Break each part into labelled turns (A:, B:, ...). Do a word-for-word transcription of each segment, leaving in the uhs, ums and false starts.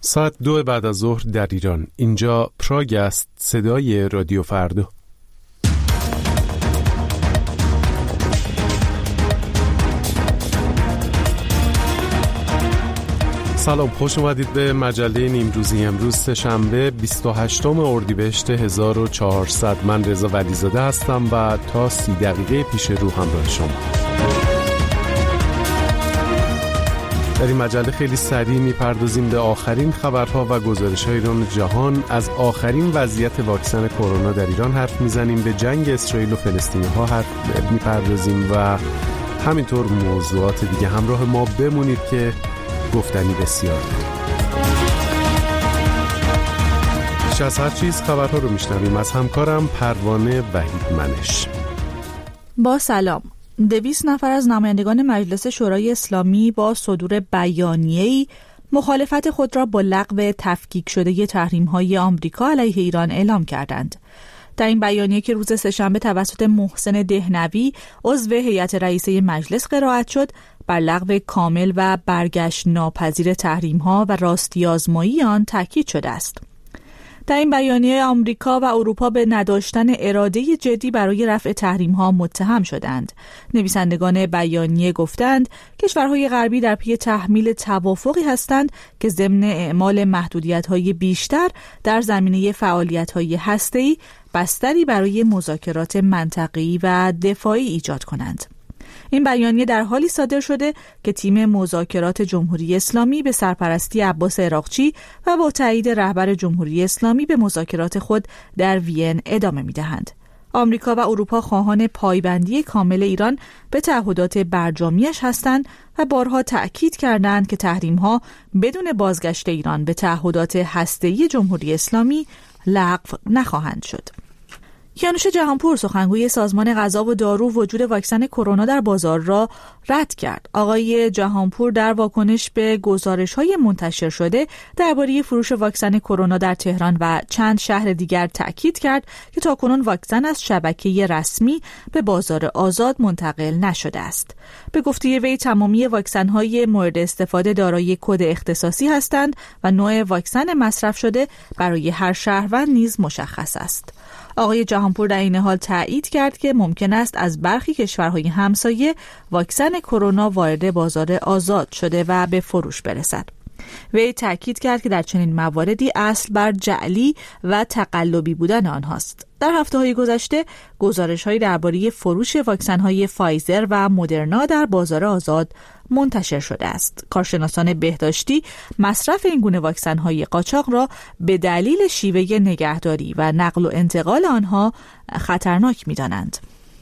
A: ساعت دو بعد از ظهر در ایران. اینجا پراگ است، صدای رادیو فردا. سلام، خوش اومدید به مجله نیمروزی. امروز سه‌شنبه بیست و هشتم اردیبهشت هزار و چهارصد. من رضا ولیزاده هستم و تا سی دقیقه پیش رو همراه شما. در این مجله خیلی سریع میپردازیم به آخرین خبرها و گزارش‌های ایران و جهان. از آخرین وضعیت واکسن کرونا در ایران حرف میزنیم، به جنگ اسرائیل و فلسطینی‌ها حرف میپردازیم و همینطور موضوعات دیگه. همراه ما بمونید که گفتنی بسیار داریم. بیش از هر چیز خبرها رو میشنویم از همکارم پروانه وحید منش.
B: با سلام. دویست نفر از نمایندگان مجلس شورای اسلامی با صدور بیانیه‌ای مخالفت خود را با لغو تفکیک شده تحریم‌های آمریکا علیه ایران اعلام کردند. در این بیانیه که روز سه‌شنبه توسط محسن دهنوی عضو هیئت رئیسه مجلس قرائت شد، بر لغو کامل و برگشت ناپذیر تحریم‌ها و راستی آزمایی آن تاکید شده است. در این بیانیه آمریکا و اروپا به نداشتن اراده جدی برای رفع تحریم‌ها متهم شدند. نویسندگان بیانیه گفتند کشورهای غربی در پی تحمیل توافقی هستند که ضمن اعمال محدودیت‌های بیشتر در زمینه فعالیت‌های هسته‌ای بستری برای مذاکرات منطقه‌ای و دفاعی ایجاد کنند. این بیانیه در حالی صادر شده که تیم مذاکرات جمهوری اسلامی به سرپرستی عباس عراقچی و با تایید رهبر جمهوری اسلامی به مذاکرات خود در وین ادامه می‌دهند. آمریکا و اروپا خواهان پایبندی کامل ایران به تعهدات برجامیش هستند و بارها تأکید کردند که تحریم‌ها بدون بازگشت ایران به تعهدات هسته‌ای جمهوری اسلامی لغو نخواهند شد. کیانوش جهانپور، سخنگوی سازمان غذا و دارو، وجود واکسن کرونا در بازار را رد کرد. آقای جهانپور در واکنش به گزارش‌های منتشر شده درباره فروش واکسن کرونا در تهران و چند شهر دیگر تأکید کرد که تاکنون واکسن از شبکه رسمی به بازار آزاد منتقل نشده است. به گفته وی تمامی واکسن‌های مورد استفاده دارای کد اختصاصی هستند و نوع واکسن مصرف شده برای هر شهروند نیز مشخص است. آقای جهانپور در این حال تایید کرد که ممکن است از برخی کشورهای همسایه واکسن کرونا وارد بازار آزاد شده و به فروش برسد. وی تاکید کرد که در چنین مواردی اصل بر جعلی و تقلبی بودن آنهاست. در هفته‌های گذشته گزارش‌هایی درباره فروش واکسن‌های فایزر و مدرنا در بازار آزاد منتشر شده است. کارشناسان بهداشتی مصرف این گونه واکسن‌های قاچاق را به دلیل شیوه نگهداری و نقل و انتقال آنها خطرناک می‌دانند.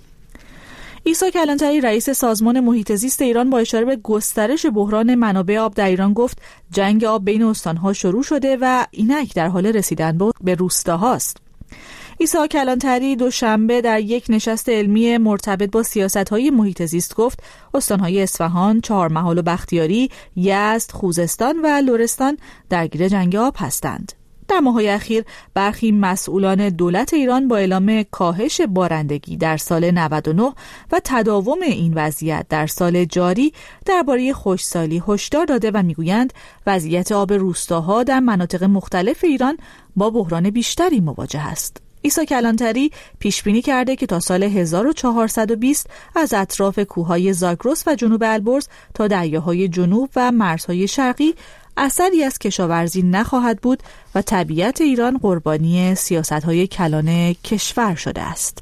B: عیسی کلانتری، رئیس سازمان محیط زیست ایران، با اشاره به گسترش بحران منابع آب در ایران گفت جنگ آب بین استان‌ها شروع شده و اینک در حال رسیدن به روستاهاست. عیسی کلانتری دوشنبه در یک نشست علمی مرتبط با سیاست‌های محیط زیست گفت استان‌های اصفهان، چهارمحال و بختیاری، یزد، خوزستان و لرستان درگیر جنگ آب هستند. در ماه‌های اخیر برخی مسئولان دولت ایران با اعلام کاهش بارندگی در سال نود و نه و تداوم این وضعیت در سال جاری درباره خشکسالی هشدار داده و میگویند وضعیت آب روستاها در مناطق مختلف ایران با بحران بیشتری مواجه است. عیسی کلانتری پیش بینی کرده که تا سال هزار و چهارصد و بیست از اطراف کوههای زاگرس و جنوب البرز تا دریاهای جنوب و مرزهای شرقی اثری از کشاورزی نخواهد بود و طبیعت ایران قربانی سیاست‌های کلان کشور شده است.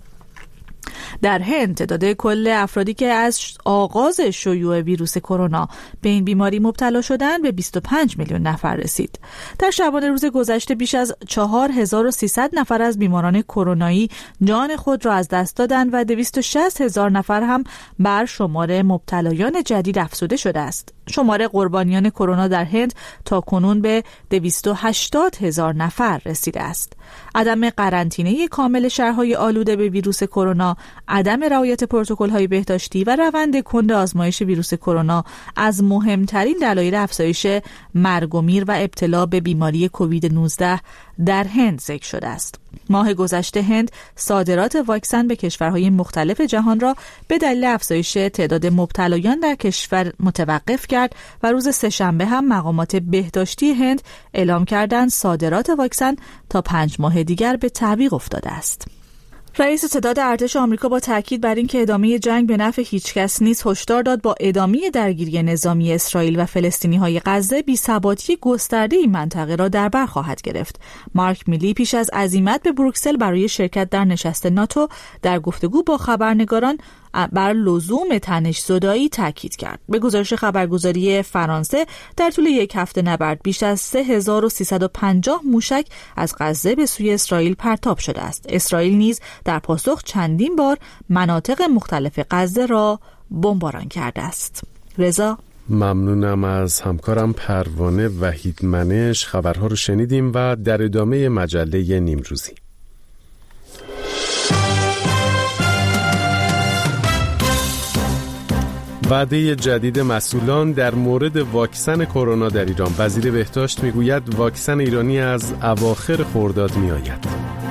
B: در هند تعداد کل افرادی که از آغاز شیوع ویروس کرونا به این بیماری مبتلا شدند به بیست و پنج میلیون نفر رسید. در شبانه روز گذشته بیش از چهار هزار و سیصد نفر از بیماران کرونایی جان خود را از دست دادند و دویست و شصت هزار نفر هم بر شمار مبتلایان جدید افزوده شده است. شمار قربانیان کرونا در هند تا کنون به دویست و هشتاد هزار نفر رسیده است. عدم قرنطینه کامل شهرهای آلوده به ویروس کرونا عدم رعایت پروتکل‌های بهداشتی و روند کند آزمایش ویروس کرونا از مهمترین دلایل افزایش مرگ و میر و ابتلا به بیماری کووید نوزده در هند ذکر شده است. ماه گذشته هند صادرات واکسن به کشورهای مختلف جهان را به دلیل افزایش تعداد مبتلایان در کشور متوقف کرد و روز سه‌شنبه هم مقامات بهداشتی هند اعلام کردند صادرات واکسن تا پنج ماه دیگر به تعویق افتاده است. رئیس ستاد ارتش آمریکا با تاکید بر اینکه ادامه جنگ به نفع هیچکس نیست هشدار داد با ادامه درگیری نظامی اسرائیل و فلسطینی‌های غزه بی‌ثباتی گسترده این منطقه را در بر خواهد گرفت. مارک میلی پیش از عزیمت به بروکسل برای شرکت در نشست ناتو در گفتگو با خبرنگاران بر لزوم تنش‌زدایی تاکید کرد. به گزارش خبرگزاری فرانسه در طول یک هفته نبرد بیش از سه هزار و سیصد و پنجاه موشک از غزه به سوی اسرائیل پرتاب شده است. اسرائیل نیز در پاسخ چندین بار مناطق مختلف غزه را بمباران کرده است. رضا،
A: ممنونم از همکارم پروانه وحیدمنش. خبرها رو شنیدیم و در ادامه مجله نیمروزی. وعده جدید مسئولان در مورد واکسن کرونا در ایران. وزیر بهداشت میگوید واکسن ایرانی از اواخر خرداد میآید.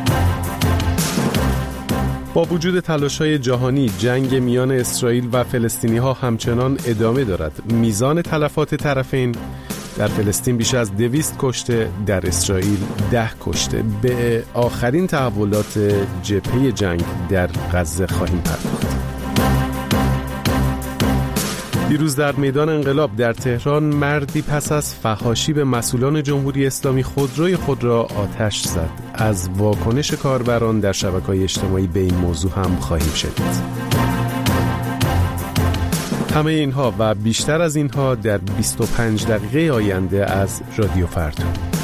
A: با وجود تلاش‌های جهانی جنگ میان اسرائیل و فلسطینی‌ها همچنان ادامه دارد. میزان تلفات طرفین در فلسطین بیش از دویست کشته، در اسرائیل ده کشته. به آخرین تحولات جبهه جنگ در غزه خواهیم پرداخت. دیروز در میدان انقلاب در تهران مردی پس از فحاشی به مسئولان جمهوری اسلامی خودروی خود را آتش زد. از واکنش کاربران در شبکه‌های اجتماعی به این موضوع هم خواهیم شنید. همه اینها و بیشتر از اینها در بیست و پنج دقیقه آینده از رادیو فردا.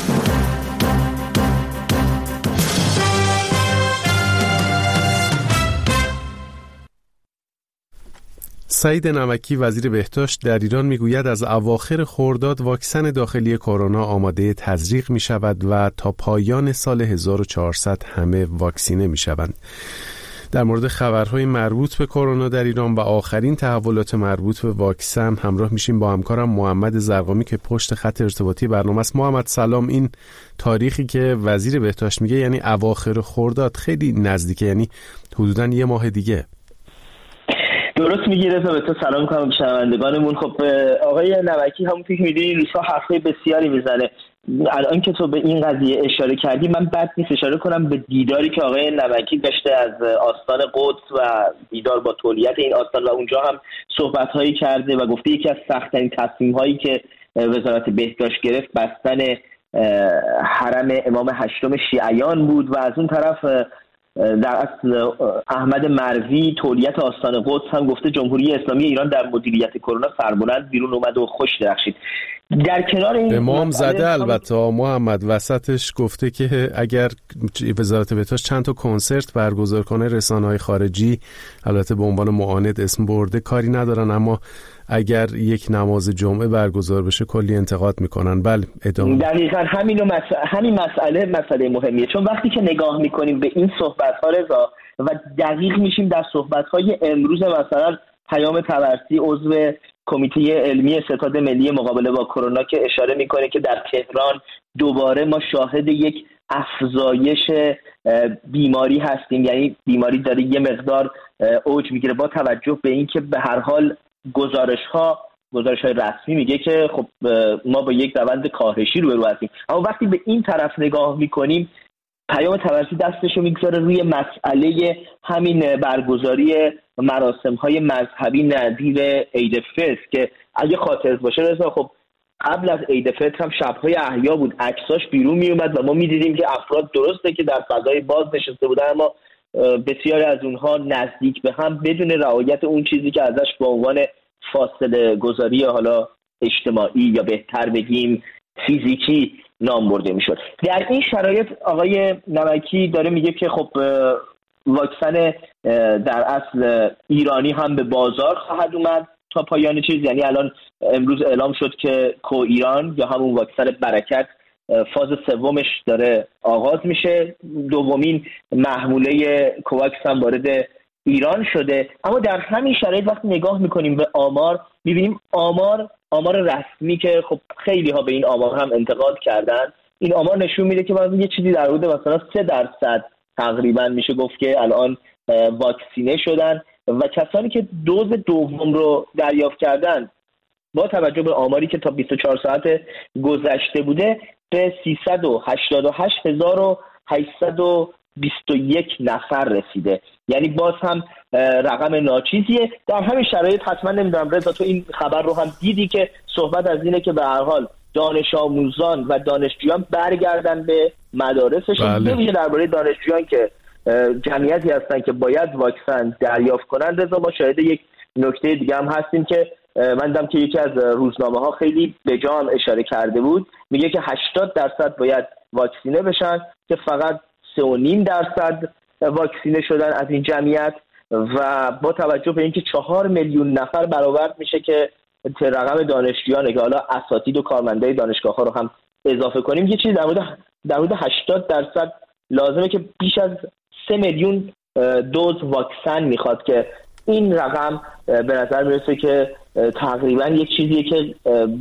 A: سعید نمکی وزیر بهداشت در ایران میگوید از اواخر خرداد واکسن داخلی کرونا آماده تزریق می شود و تا پایان سال هزار و چهارصد همه واکسینه می شوند. در مورد خبرهای مربوط به کرونا در ایران و آخرین تحولات مربوط به واکسن همراه میشیم با همکارم محمد زرقامی که پشت خط ارتباطی برنامه است. محمد سلام. این تاریخی که وزیر بهداشت میگه یعنی اواخر خرداد خیلی نزدیکه، یعنی حدوداً یه ماه دیگه.
C: درست میگی رضا، به تو سلام کنم شنوندگانمون. خب آقای نمکی همونطور که میدونی روزها حرفای بسیاری میزنه. الان که تو به این قضیه اشاره کردی من بد نیست اشاره کنم به دیداری که آقای نمکی داشته از آستان قدس و دیدار با تولیت این آستان و اونجا هم صحبت‌هایی کرده و گفته یکی از سخت‌ترین تصمیم‌هایی که وزارت بهداشت گرفت بستن حرم امام هشتم شیعیان بود و از اون طرف در اصل احمد مروی تولیت آستان قدس هم گفته جمهوری اسلامی ایران در مدیریت کرونا سربلند بیرون اومد و خوش درخشید. در کنار این
A: امام زده البته محمد وسطش گفته که اگر وزارت بهداشت چند تا کنسرت برگزار کنه رسانه‌های خارجی البته به عنوان معاند اسم برده کاری ندارن، اما اگر یک نماز جمعه برگزار بشه کلی انتقاد میکنن. بله ادامه.
C: دقیقاً همین مسئله همین مسئله مسئله مهمیه، چون وقتی که نگاه میکنیم به این صحبت‌ها رضا و دقیق میشیم در صحبت‌های امروز مثلا پیام طبرسی عضو کمیته علمی ستاد ملی مقابله با کرونا که اشاره میکنه که در تهران دوباره ما شاهد یک افزایش بیماری هستیم، یعنی بیماری داره یه مقدار اوج میگیره با توجه به اینکه به هر حال گزارش‌ها گزارش‌های رسمی میگه که خب ما با یک روند کاهشی روبرو هستیم. اما وقتی به این طرف نگاه میکنیم پیام طبرسی دستشو میگذاره روی مسئله همین برگزاری مراسم‌های مذهبی نظیر عید فطر که اگه خاطرت باشه رضا خب قبل از عید فطر هم شب‌های احیا بود، عکساش بیرون میومد و ما می‌دیدیم که افراد درسته که در فضای باز نشسته بودن اما بسیاری از اونها نزدیک به هم بدون رعایت اون چیزی که ازش به عنوان فاصله گذاری حالا اجتماعی یا بهتر بگیم فیزیکی نام برده میشد. در این شرایط آقای نمکی داره میگه که خب واکسن در اصل ایرانی هم به بازار خواهد اومد تا پایان چیز، یعنی الان امروز اعلام شد که کو ایران یا همون واکسن برکت فاز سومش داره آغاز میشه. دومین محموله کوواکس هم وارد ایران شده. اما در همین شرایط وقتی نگاه میکنیم به آمار، میبینیم آمار آمار رسمی که خب خیلی ها به این آمار هم انتقاد کردن، این آمار نشون میده که مثلا یه چیزی در حدود مثلا سه درصد تقریبا میشه گفت که الان واکسینه شدن و کسانی که دوز دوم رو دریافت کردن با توجه به آماری که تا بیست و چهار ساعت گذشته بوده به سیصد و هشتاد و هشت هزار و هشتصد و بیست و یک نفر رسیده. یعنی باز هم رقم ناچیزیه. در همین شرایط حتما نمیدونم رضا تو این خبر رو هم دیدی که صحبت از اینه که به هر حال دانش آموزان و دانشجویان برگردن به مدارسشون. بله. درباره دانشجویان که جمعیتی هستن که باید واکسن دریافت کنن، رضا ما شاهد یک نکته دیگه هم هستیم که من دیدم که یکی از روزنامه ها خیلی به جا هم اشاره کرده بود، میگه که هشتاد درصد باید واکسینه بشن که فقط سه و نیم درصد واکسینه شدن از این جمعیت و با توجه به اینکه چهار میلیون نفر برآورد میشه که رقم دانشجویانه که حالا اساتید و کارمندای دانشگاه ها رو هم اضافه کنیم، یه چیزی در مورد در مورد هشتاد درصد لازمه که بیش از سه میلیون دوز واکسن میخواد که این رقم به نظر میرسه که تقریبا یک چیزیه که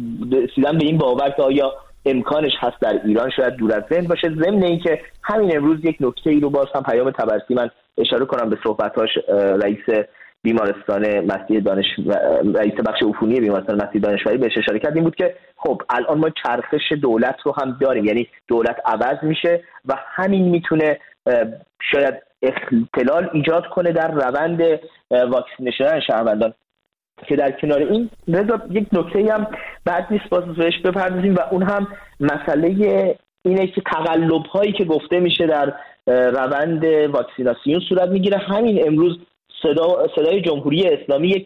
C: رسیدن به این باور که آیا امکانش هست در ایران شاید دور از ذهن باشه. ضمن اینکه همین امروز یک نکته ای رو باز هم پیام طبرسی من اشاره کنم به صحبتاش رئیس بیمارستان مسیح دانش رئیس بخش عفونی بیمارستان مسیح دانشوری بهش اشاره کرد، این بود که خب الان ما چرخش دولت رو هم داریم، یعنی دولت عوض میشه و همین میتونه شاید اختلال ایجاد کنه در روند واکسینه شدن شهروندان. که در کنار این رضا یک نکته هم بعد نیست باز بهش بپردازیم و اون هم مسئله اینه که تقلب هایی که گفته میشه در روند واکسیناسیون صورت میگیره. همین امروز صدا صدای جمهوری اسلامی یک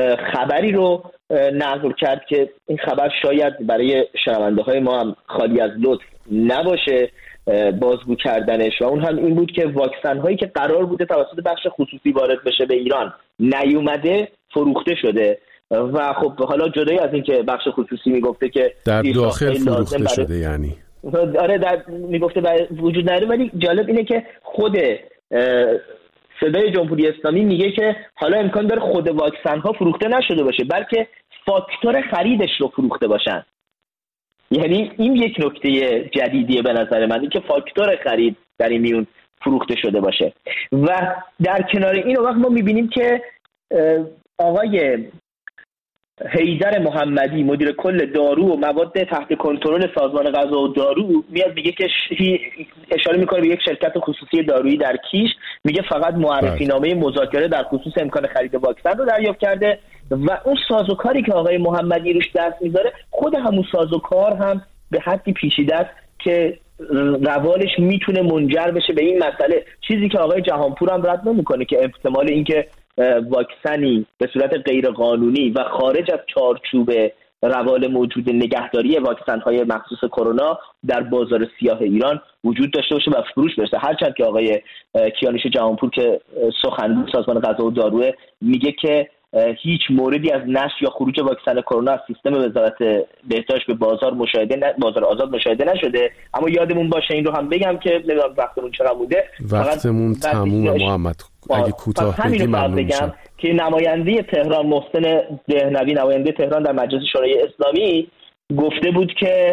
C: خبری رو نقل کرد که این خبر شاید برای شنونده های ما هم خالی از لطف نباشه بازگو کردنش و اون هم این بود که واکسن هایی که قرار بوده توسط بخش خصوصی وارد بشه به ایران نیومده، فروخته شده و خب حالا جدای از این که بخش خصوصی میگفته که
A: در داخل فروخته شده، یعنی
C: آره در میگفته وجود نداره، ولی جالب اینه که خود صدای جمهوری اسلامی میگه که حالا امکان داره خود واکسن ها فروخته نشده باشه بلکه فاکتور خریدش رو فروخته باشن. یعنی این یک نکته جدیدیه به نظر من، این که فاکتور خرید در این میون فروخته شده باشه. و در کنار این وقت ما میبینیم که آقای حیدر محمدی مدیر کل دارو و مواد تحت کنترل سازمان غذا و دارو میاد میگه که اشاره میکنه به یک شرکت خصوصی دارویی در کیش، میگه فقط معرفی نامه مذاکره در خصوص امکان خرید واکسن رو دریافت کرده و اون سازوکاری که آقای محمدی روش دست میذاره خود همون سازوکار هم به حدی پیچیده است که روالش میتونه منجر بشه به این مسئله، چیزی که آقای جهانپور هم رد نمیکنه که احتمال اینکه واکسنی به صورت غیر قانونی و خارج از چارچوب روال موجود نگهداری واکسن‌های مخصوص کرونا در بازار سیاه ایران وجود داشته باشه و فروش برسه. هرچند که آقای کیانوش جهانپور که سخنگوی سازمان غذا و دارو میگه که هیچ موردی از نشر یا خروج واکسن کرونا از سیستم وزارت بهداشت به بازار مشاهده ن... بازار آزاد مشاهده نشده. اما یادمون باشه این رو هم بگم که نمیدونم وقتمون چقدر بوده،
A: وقتمون تموم محمد، اگه کوتاه بگی ممنون میشم.
C: که نماینده تهران محسن دهنوی نماینده تهران در مجلس شورای اسلامی گفته بود که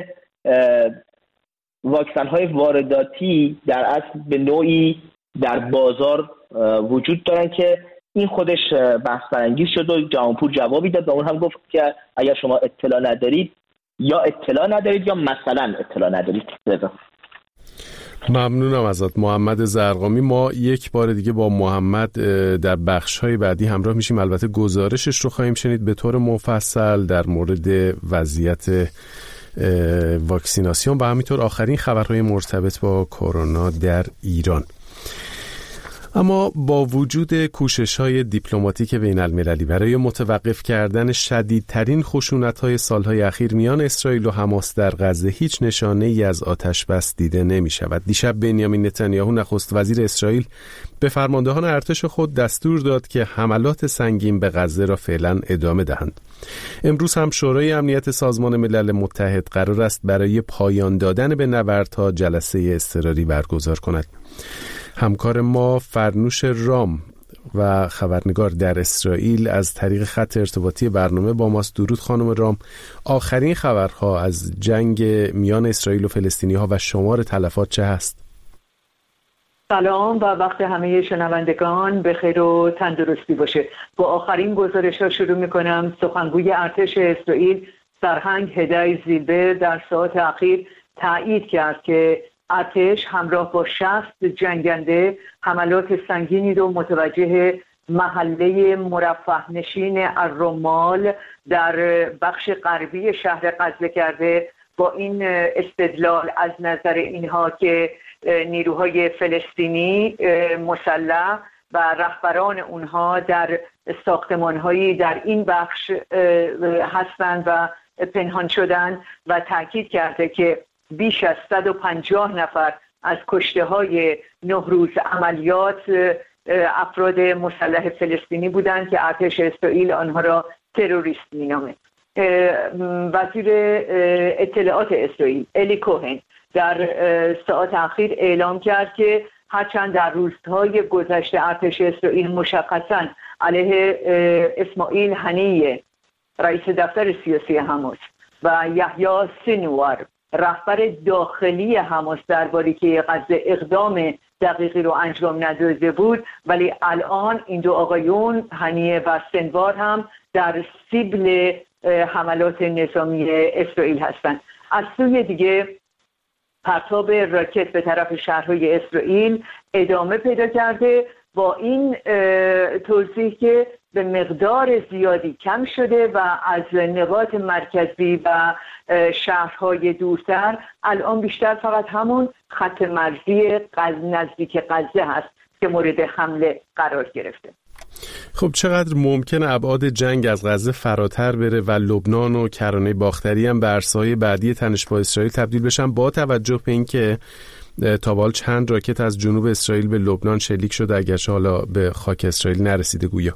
C: واکسن‌های وارداتی در اصل به نوعی در بازار وجود دارن که این خودش بحث برانگیز شد و جهانپور جوابی داد و اون هم گفت که اگر شما اطلاع ندارید یا اطلاع ندارید یا مثلا اطلاع ندارید. رضا
A: ممنونم ازت محمد زرقامی. ما یک بار دیگه با محمد در بخش‌های بعدی همراه میشیم، البته گزارشش رو خواهیم شنید به طور مفصل در مورد وضعیت واکسیناسیون و همینطور آخرین خبرهای مرتبط با کرونا در ایران. اما با وجود کوشش‌های دیپلماتیک بین‌المللی برای متوقف کردن شدیدترین خشونت‌های سال‌های اخیر میان اسرائیل و حماس در غزه هیچ نشانه‌ای از آتش‌بس دیده نمی‌شود. دیشب بنیامین نتانیاهو نخست وزیر اسرائیل به فرماندهان ارتش خود دستور داد که حملات سنگین به غزه را فعلا ادامه دهند. امروز هم شورای امنیت سازمان ملل متحد قرار است برای پایان دادن به نبردها جلسه اضطراری برگزار کند. همکار ما فرنوش رام و خبرنگار در اسرائیل از طریق خط ارتباطی برنامه با ماست. درود خانم رام. آخرین خبرها از جنگ میان اسرائیل و فلسطینی‌ها و شمار تلفات چه هست؟
D: سلام و وقت همه شنوندگان بخیر و تندرستی باشه. با آخرین گزارش‌ها شروع می‌کنم. سخنگوی ارتش اسرائیل سرهنگ هدای زیلبر در ساعات اخیر تایید کرد که ارتش همراه با شصت جنگنده حملات سنگینی رو متوجه محله مرفه نشین الرمال در بخش غربی شهر غزه کرده، با این استدلال از نظر اینها که نیروهای فلسطینی مسلح و رهبران اونها در ساختمان‌هایی در این بخش هستند و پنهان شدند و تاکید کرده که بیش از صد و پنجاه نفر از کشته‌های نه روز عملیات افراد مسلح فلسطینی بودند که ارتش اسرائیل آنها را تروریست می‌نامد. وزیر اطلاعات اسرائیل الی کوهن در ساعات اخیر اعلام کرد که هرچند در روزهای گذشته ارتش اسرائیل مشخصاً علیه اسماعیل هنیه رئیس دفتر سیاسی حماس و یحیی سینوار رهبر داخلی حماس درباره که غزه اقدام دقیقی رو انجام نداده بود، ولی الان این دو آقایون هنیه و سینوار هم در سیبل حملات نظامی اسرائیل هستند. از سوی دیگه پرتاب راکت به طرف شهرهای اسرائیل ادامه پیدا کرده، با این توضیح که به مقدار زیادی کم شده و از نقاط مرکزی و شهرهای دورتر الان بیشتر فقط همون خط مرزی غزه نزدیک غزه هست که مورد حمله قرار گرفته.
A: خب چقدر ممکنه ابعاد جنگ از غزه فراتر بره و لبنان و کرانه باختری هم به عرصه‌های بعدی تنش با اسرائیل تبدیل بشن، با توجه به اینکه تا به حال چند راکت از جنوب اسرائیل به لبنان شلیک شده اگرچه حالا به خاک اسرائیل نرسیده گویا؟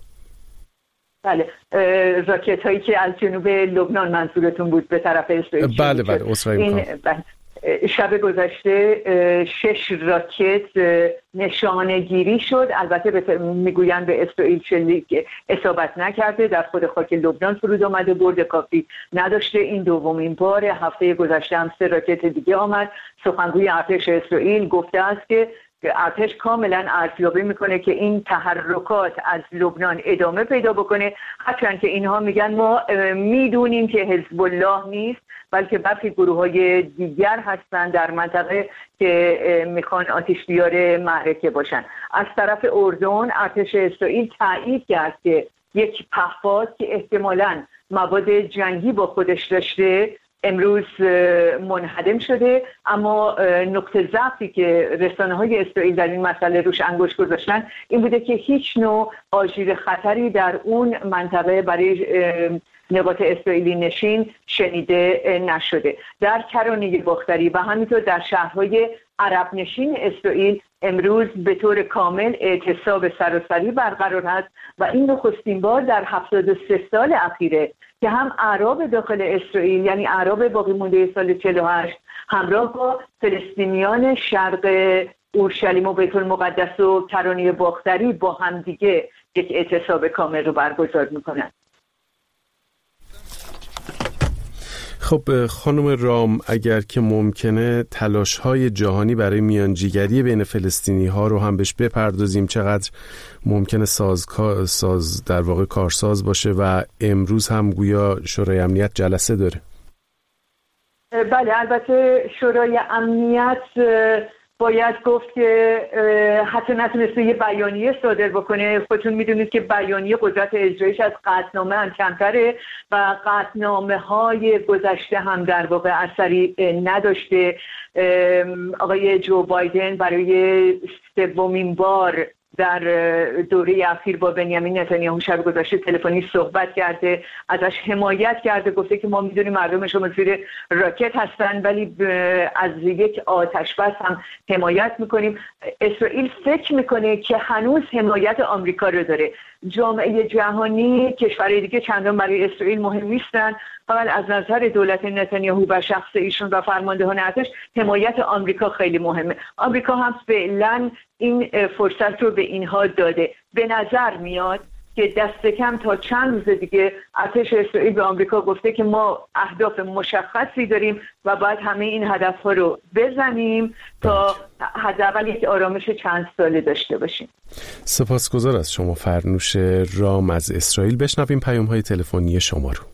D: بله، راکت هایی که از جنوب لبنان منظورتون بود به طرف اسرائیل؟
A: بله بله عذرخواهی می‌کنم.
D: شب گذشته شش راکت نشانه گیری شد. البته میگویند به اسرائیل شلیک اصابت نکرده، در خود خاک لبنان فرود آمده، برد کافی نداشته. این دومین بار. هفته گذشته هم سه راکت دیگه آمد. سخنگوی ارتش اسرائیل گفته است که ارتش کاملا ارزیابی میکنه که این تحرکات از لبنان ادامه پیدا بکنه، هرچند که اینها میگن ما میدونیم که حزب الله نیست بلکه برخی گروه‌های دیگر هستند در منطقه که میخوان آتش بیار معرکه باشن. از طرف اردن ارتش اسرائیل تایید کرد که یک پهپاد که احتمالاً مواد جنگی با خودش داشته امروز منهدم شده، اما نقطه ضعفی که رسانه‌های اسرائیل در این مسئله روش انگشت گذاشتن این بوده که هیچ نوع آژیر خطری در اون منطقه برای نقاط اسرائیلی نشین شنیده نشده. در کرانه باختری و همینطور در شهرهای عرب نشین اسرائیل امروز به طور کامل اعتصاب سراسری برقرار است و این نخستین بار در هفتاد و سه سال اخیره که هم اعراب داخل اسرائیل یعنی اعراب باقی مونده سال چهل و هشت همراه با فلسطینیان شرق اورشلیم و بیت المقدس و کرانه باختری با همدیگه یک اعتصاب کامل رو برگزار میکنند.
A: خب خانم رام، اگر که ممکنه تلاش‌های جهانی برای میانجیگری بین فلسطینی‌ها رو هم بهش بپردازیم، چقدر ممکنه ساز ساز در واقع کارساز باشه و امروز هم گویا شورای امنیت جلسه داره؟
D: بله، البته شورای امنیت باید گفت که حتی نتونسته یه بیانیه صادر بکنه. خودتون میدونید که بیانیه قدرت اجرایش از قطعنامه هم کمتره و قطعنامه های گذشته هم در واقع اثری نداشته. آقای جو بایدن برای سومین بار در دوره اخیر با بنیامین نتانیاهو شب گذشته تلفنی صحبت کرده، ازش حمایت کرده، گفته که ما میدونیم مردم شما زیر راکت هستن ولی از یک آتش بس هم حمایت میکنیم. اسرائیل فکر میکنه که هنوز حمایت آمریکا رو داره جامعه جهانی کشورهای دیگه چندان برای اسرائیل مهم نیستن، فقط از نظر دولت نتانیاهو و شخص ایشون و فرماندهان ارتش حمایت آمریکا خیلی مهمه. آمریکا هم فعلا این فرصت رو به اینها داده. به نظر میاد که دست کم تا چند روز دیگه ارتش اسرائیل به آمریکا گفته که ما اهداف مشخصی داریم و باید همه این هدفها رو بزنیم تا حداقل یک آرامش چند ساله داشته باشیم.
A: سپاسگزار از شما فرنوش رام از اسرائیل. بشنویم پیام‌های تلفنی شما رو.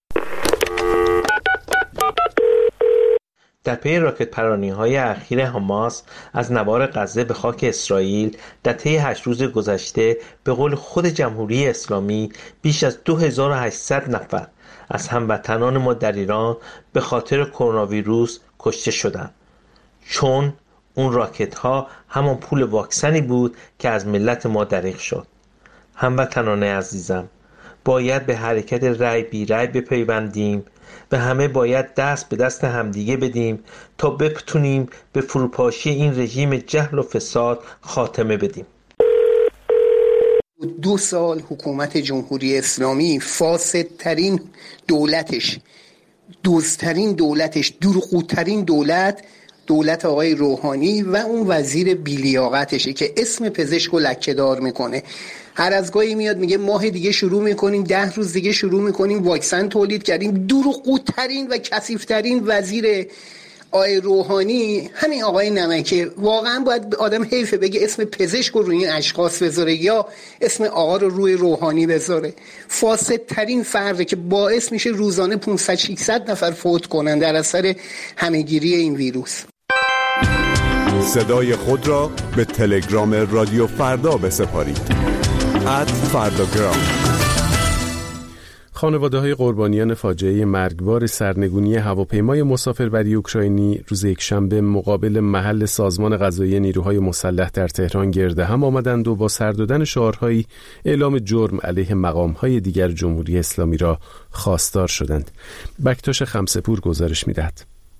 E: در پی راکت پرانی‌های اخیر حماس از نوار غزه به خاک اسرائیل در طی هشت روز گذشته به قول خود جمهوری اسلامی بیش از دو هزار و هشتصد نفر از هموطنان ما در ایران به خاطر کرونا ویروس کشته شدند، چون اون راکت‌ها همان پول واکسنی بود که از ملت ما دریغ شد. هموطنان عزیزم، باید به حرکت رأی بی رأی بپیوندیم و همه باید دست به دست همدیگه بدیم تا بتونیم به فروپاشی این رژیم جهل و فساد خاتمه بدیم.
F: دو سال حکومت جمهوری اسلامی فاسدترین دولتش، دزدترین دولتش، دروغگوترین دولت دولت آقای روحانی و اون وزیر بی‌لیاقتشه که اسم پزشک رو لکه‌دار میکنه. هر از گاهی میاد میگه ماه دیگه شروع میکنیم، ده روز دیگه شروع میکنیم، واکسن تولید کردیم. دروغگوترین و کثیف‌ترین وزیر آقای روحانی همین آقای نمکه. واقعا باید آدم حیفه بگه اسم پزشک رو روی این اشخاص بذاره یا اسم آقا رو روی روحانی بذاره. فاسدترین فرده که باعث میشه روزانه پانصد ششصد نفر فوت کنن در اثر همهگیری این ویروس.
G: صدای خود را به تلگرام رادیو فردا بسپارید. ات فرداگرام.
A: خانواده‌های قربانیان فاجعه مرگبار سرنگونی هواپیمای مسافربری اوکراینی روز یکشنبه مقابل محل سازمان قضایی نیروهای مسلح در تهران گرد هم آمدند و با سر دادن شعارهایی اعلام جرم علیه مقام‌های دیگر جمهوری اسلامی را خواستار شدند. بکتاش خمسه‌پور گزارش می‌دهد.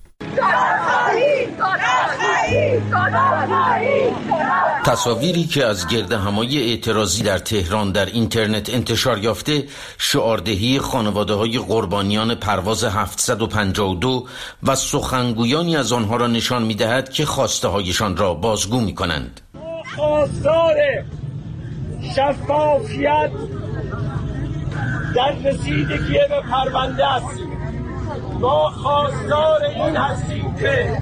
H: تصاویری که از گردهمایی اعتراضی در تهران در اینترنت انتشار یافته شعاردهی خانواده‌های قربانیان پرواز هفتصد و پنجاه و دو و سخنگویانی از آنها را نشان می‌دهد که خواسته هایشان را بازگو می‌کنند.
I: خواستار شفافیت در رسیدگی به پرونده هستیم. ما خواستار این هستیم که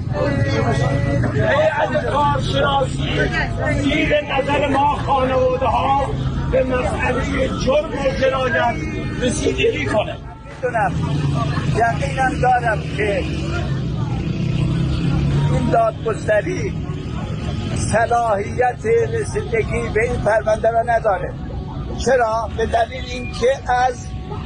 I: هیئت کارشناسی زیر نظر ما خانواده ها به مسئله جرم و جنایت رسیدگی کنه. میدونم یقینم دارم که این دادگستری صلاحیت رسیدگی به این پرونده را نداره. چرا؟ به دلیل اینکه از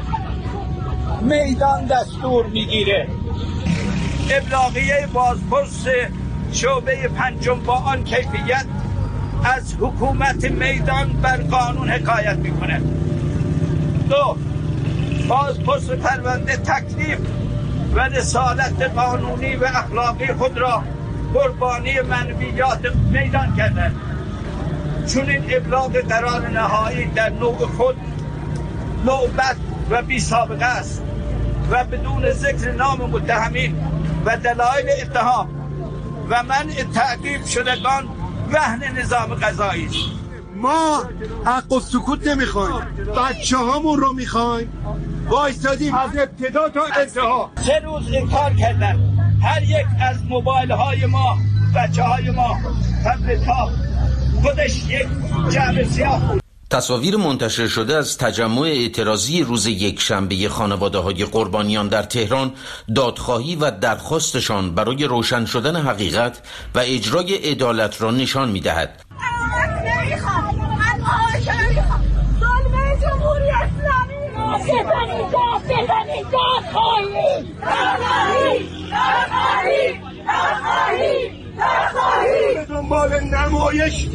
I: میدان دستور میگیره. ابلاغیه بازپرس شعبه پنجم با آن کیفیت از حکومت میدان بر قانون حکایت میکنه. دو، بازپرس پرونده تکلیف و رسالت قانونی و اخلاقی خود را قربانی منویات میدان کردن، چون این ابلاغ قرار نهایی در نوع خود نوبت و بی سابقه است و بدون ذکر نام متهمین و دلایل اتهام و منع تعقیب شدگان وهن نظام قضایی است.
J: ما حق و سکوت نمیخوایم، بچه هامون رو میخوایم. وایستادیم از ابتدا تا انتها.
I: سه روز این کار کردن. هر یک از موبایل های ما، بچه های ما، تبلت ها خودش یک جعبه سیاه بود.
H: تصاویر منتشر شده از تجمع اعتراضی روز یکشنبه خانواده‌های قربانیان در تهران دادخواهی و درخواستشان برای روشن شدن حقیقت و اجرای عدالت را نشان می‌دهد.
J: به دنبال نمایش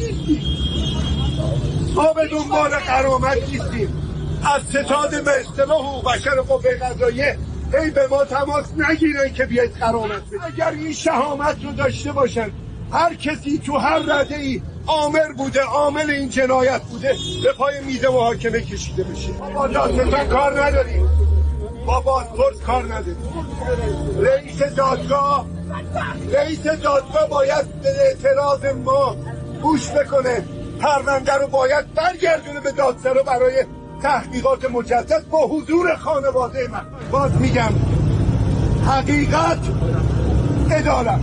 J: ما به دنبال قرامت نیستیم. از ستاد به اصطلاح حقوق بشر قوه قضاییه هی به ما تماس نگیرن که بیاید قرامت بدید. اگر این شهامت رو داشته باشن هر کسی تو هر رده‌ای عامل بوده، عامل این جنایت بوده، به پای میز محاکمه کشیده بشه. با دادستان کار نداریم، با بازپرس کار نداریم. رئیس دادگاه رئیس دادگاه باید به اعتراض ما گوش بکنه، پرونده رو باید برگردونه به دادسرا برای تحقیقات مجدد با حضور خانواده من. باز میگم حقیقت، عدالت.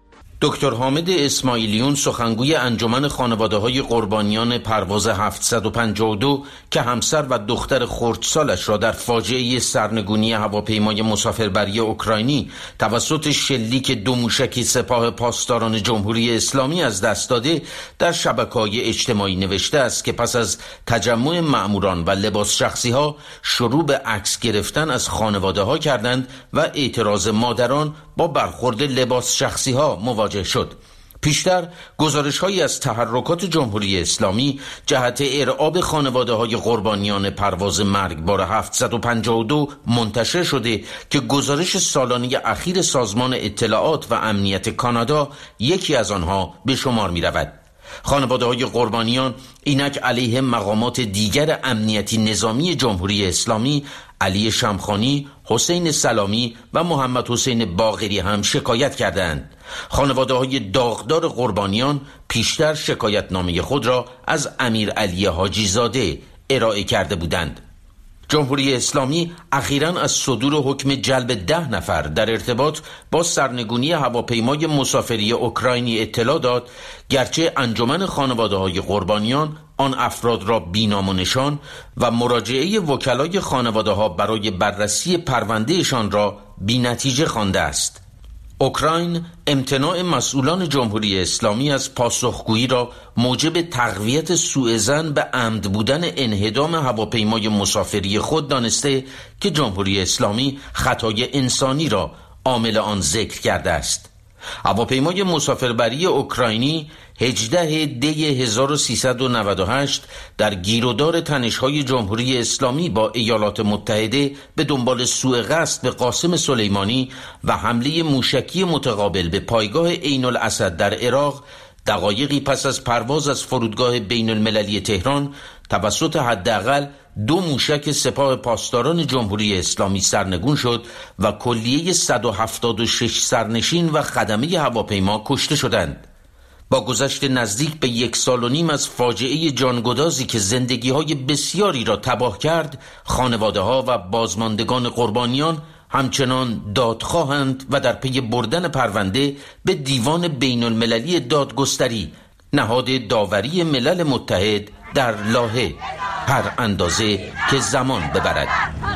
H: دکتر حامد اسماعیلیون سخنگوی انجمن خانواده‌های قربانیان پرواز هفتصد و پنجاه و دو که همسر و دختر خردسالش را در فاجعه سرنگونی هواپیمای مسافربری اوکراینی توسط شلیک دو موشک سپاه پاسداران جمهوری اسلامی از دست داده، در شبکه‌های اجتماعی نوشته است که پس از تجمع مأموران و لباس شخصی‌ها شروع به عکس گرفتن از خانواده‌ها کردند و اعتراض مادران با برخورد لباس شخصی‌ها مواجه شد. پیشتر گزارش‌هایی از تحرکات جمهوری اسلامی جهت ارعاب خانواده‌های قربانیان پرواز مرگبار هفتصد و پنجاه و دو منتشر شده که گزارش سالانه اخیر سازمان اطلاعات و امنیت کانادا یکی از آنها به شمار می‌رود. خانواده‌های قربانیان اینک علیه مقامات دیگر امنیتی نظامی جمهوری اسلامی، علی شمخانی، حسین سلامی و محمد حسین باقری هم شکایت کردند. خانواده‌های داغدار قربانیان پیشتر شکایتنامه خود را از امیر علی حاجی زاده ارائه کرده بودند. جمهوری اسلامی اخیراً از صدور حکم جلب ده نفر در ارتباط با سرنگونی هواپیمای مسافری اوکراینی اطلاع داد، گرچه انجمن خانواده‌های قربانیان آن افراد را بی‌نام و نشان و مراجعه وکلای خانواده‌ها برای بررسی پروندهشان را بی‌نتیجه خوانده است. اوکراین امتناع مسئولان جمهوری اسلامی از پاسخگویی را موجب تقویت سوءظن به عمد بودن انهدام هواپیمای مسافری خود دانسته که جمهوری اسلامی خطای انسانی را عامل آن ذکر کرده است. هواپیمای مسافربری اوکراینی هجدهم دی هزار و سیصد و نود و هشت در گیرودار تنش‌های جمهوری اسلامی با ایالات متحده به دنبال سوء قصد به قاسم سلیمانی و حمله موشکی متقابل به پایگاه عین الاسد در عراق، دقایقی پس از پرواز از فرودگاه بین المللی تهران توسط حداقل دو موشک سپاه پاسداران جمهوری اسلامی سرنگون شد و کلیه صد و هفتاد و شش سرنشین و خدمه هواپیما کشته شدند. با گذشت نزدیک به یک سال و نیم از فاجعه جانگدازی که زندگی‌های بسیاری را تباه کرد، خانواده‌ها و بازماندگان قربانیان همچنان دادخواهند و در پی بردن پرونده به دیوان بین المللی دادگستری، نهاد داوری ملل متحد در لاهه، هر اندازه که زمان ببرد.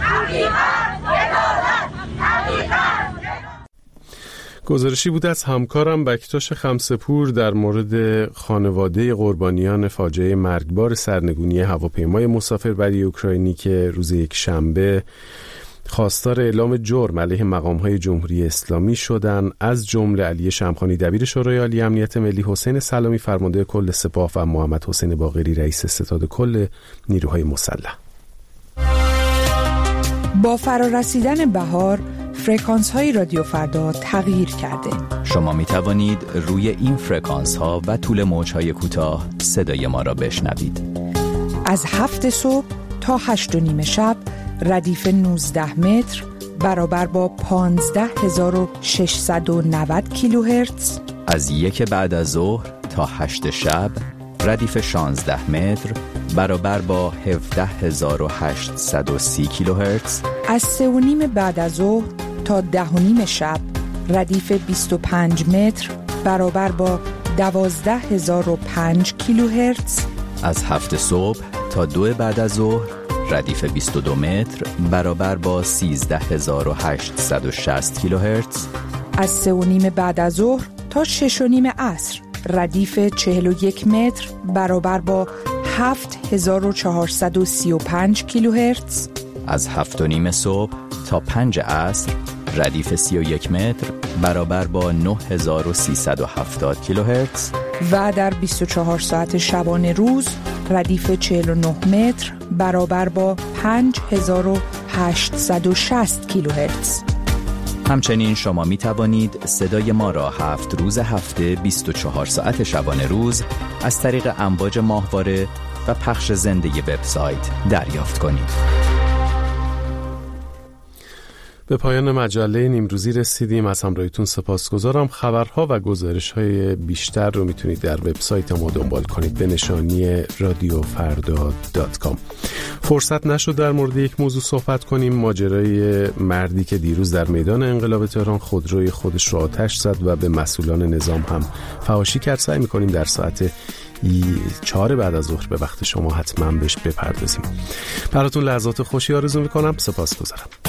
A: گزارشی بود از همکارم بکتاش خمسه‌پور در مورد خانواده قربانیان فاجعه مرگبار سرنگونی هواپیمای مسافربری اوکراینی که روز یک شنبه خواستار اعلام جرم علیه مقام‌های جمهوری اسلامی شدند، از جمله علی شمخانی دبیر شورای عالی امنیت ملی، حسین سلامی فرمانده کل سپاه و محمد حسین باقری رئیس ستاد کل نیروهای مسلح.
K: با فرارسیدن بهار فرکانس های رادیو فردا تغییر کرده.
L: شما می توانید روی این فرکانس ها و طول موج های کوتاه صدای ما را بشنوید.
K: از هفت صبح تا هشت و نیم شب ردیف نوزده متر برابر با پانزده هزار و ششصد و نود کیلوهرتز.
L: از یک بعد از ظهر تا هشت شب ردیف شانزده متر برابر با هفده هزار و هشتصد و سی کیلوهرتز.
K: از سه و نیم بعد از ظهر تا ده و نیم شب ردیف بیست و پنج متر برابر با دوازده هزار و پنج کیلوهرتز.
L: از هفت صبح تا دو بعد از ظهر ردیف بیست و دو متر برابر با سیزده هزار و هشتصد و شصت کیلوهرتز.
K: از سه و نیم بعد از ظهر تا شش و نیم عصر ردیف چهل و یک متر برابر با هفت هزار و چهارصد و سی و پنج کیلوهرتز.
L: از هفت و نیم صبح تا پنج عصر ردیف سی و یک متر برابر با نه هزار و سیصد و هفتاد کیلوهرتز.
K: و در بیست و چهار ساعت شبانه روز ردیف چهل و نه متر برابر با پنج هزار و هشتصد و شصت کیلوهرتز.
L: همچنین شما می توانید صدای ما را هفت روز هفته بیست و چهار ساعت شبانه روز از طریق امواج ماهواره و پخش زنده وبسایت دریافت کنید.
A: به پایان مجله نیمروزی رسیدیم. از همراهیتون سپاسگزارم. خبرها و گزارش‌های بیشتر رو میتونید در وبسایت ما دنبال کنید به نشانی رادیو فردا دات کام. فرصت نشد در مورد یک موضوع صحبت کنیم، ماجرای مردی که دیروز در میدان انقلاب تهران خودروی خودش رو آتش زد و به مسئولان نظام هم فحاشی کرد. سعی می‌کنیم در ساعت چهار بعد از ظهر به وقت شما حتما بهش بپردازیم. براتون لحظات خوشی آرزو می‌کنم. سپاسگزارم.